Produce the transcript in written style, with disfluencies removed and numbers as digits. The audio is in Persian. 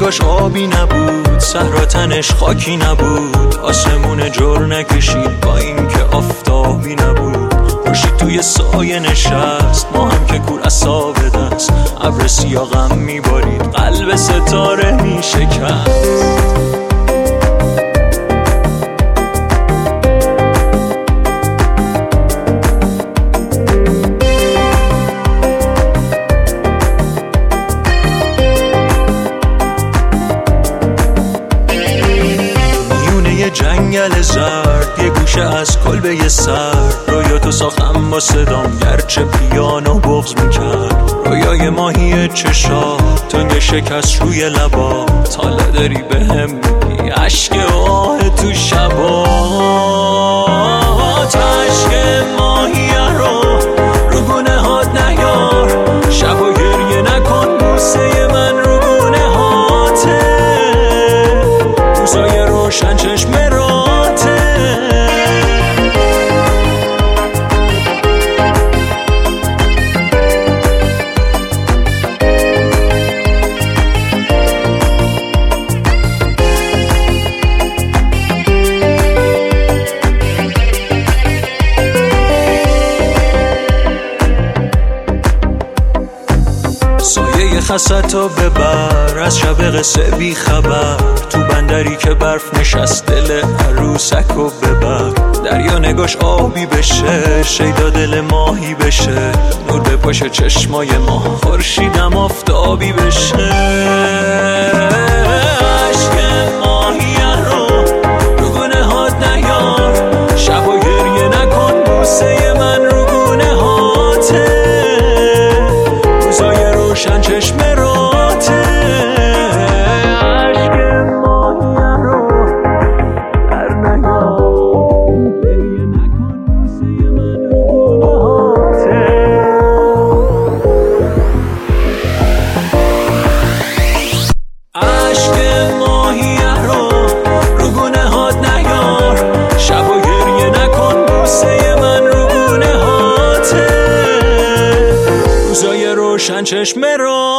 نگاش آبی نبود، صحرا تنش خاکی نبود، آسمون جر نکشید با این که آفتابی نبود. خورشید توی سایه نشست، ما هم که کور عصا به دست، ابر سیاه غم میبارید، قلب ستاره میشکست. جنگل زرد یه گوشه از کلبه سرد، رویاتو ساختم با صدام گرچه پیانو بغض میکرد. رویای ماهی چشا تنگ شکست روی لبا، حالا داری بهم میگی عشق آه تو شبا. عشق ماهیه رو گونه هات نیار، شب و گریه نکن بوسه من رو گونه هاته، روزای روشن چشم سایه خستو ببر، از شب قصه بی خبر، تو بندری که برف نشست دل عروسکو ببر. دریا نگاش آبی بشه، شیدا دل ماهی بشه، نور بپاشه چشمای ما، خورشیدم آفتابی بشه. عشق ماهیه رو گونه هات نیار، شب و گریه نکن بوسه من رو گونه هاته، روزای روشن چشم راته. عشق ماهیه رو در نیار، گریه نکن بوسه من رو گونه هاته. عشق ماهیه رو گونه هات نیار، شب و گریه نکن بوسه من رو گونه هاته، روزای روشن چشم را